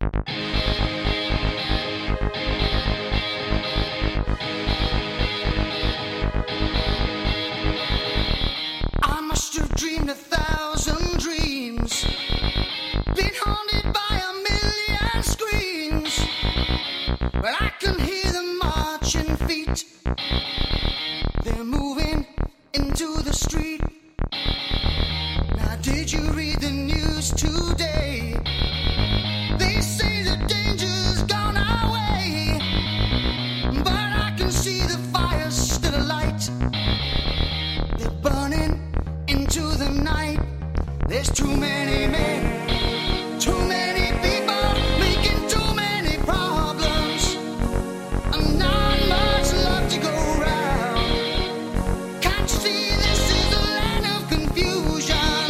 I must have dreamed 1,000 dreams, been haunted by a million screams, but I can hear them marching feet. They're moving into the street. Now, did you read the news today? They say the danger's gone our way, but I can see the fire's still alight. They're burning into the night. There's too many men, too many people making too many problems, and not much love to go round. Can't you see this is a land of confusion?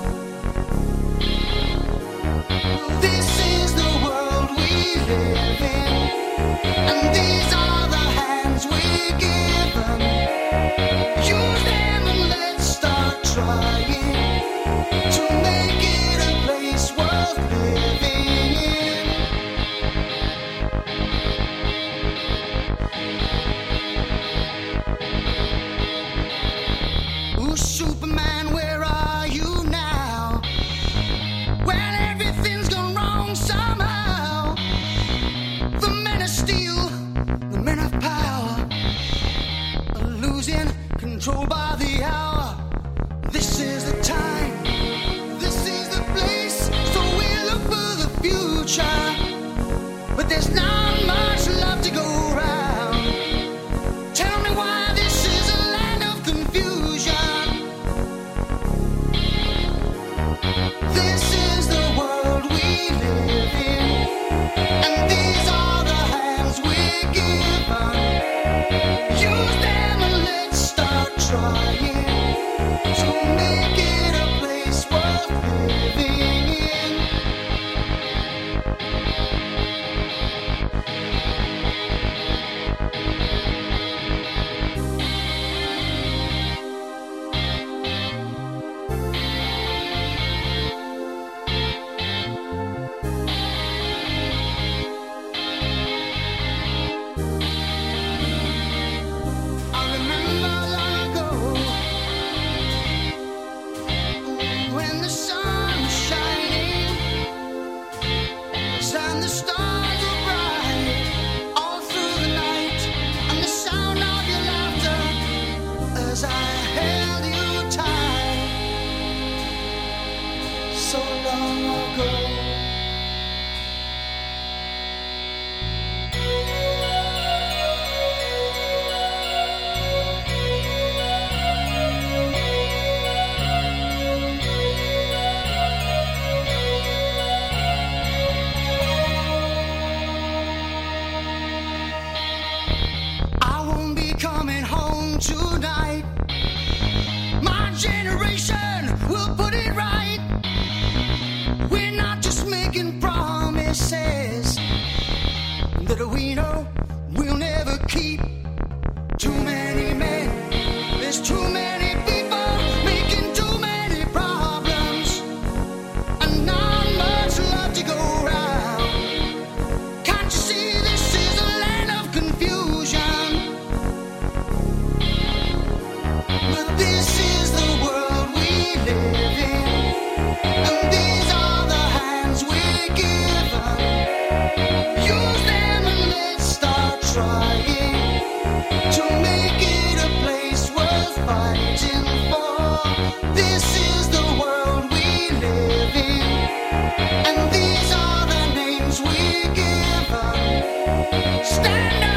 This is the world we live in, and these are the hands we're given. Use them and let's start trying to make it a place worth living in. Ooh, Superman, where are you now? When everything's gone wrong somehow. The men of steel, the men of power, are losing control by the hour. This is the time, this is the place, so we look for the future. But there's not much love to go round. Tell me why this is a land of confusion. This is the world we live in, and these are the hands we're given. Use them and let's start trying to make it a place worth living in. I remember long ago when the sun was shining and the stars were bright all through the night, and the sound of your laughter as I held you tight so long ago. I won't be coming home tonight. My generation will put it right. We're not just making promises that we know we'll never keep. Too many men, there's too many people making too many problems, and not much love to go round. Can't you see this is a land of confusion? But this is the world we live in, and these are the hands we're given. Use them and let's start trying to make it a place worth fighting for. This is the world we live in, and these are the names we're given. Stand up.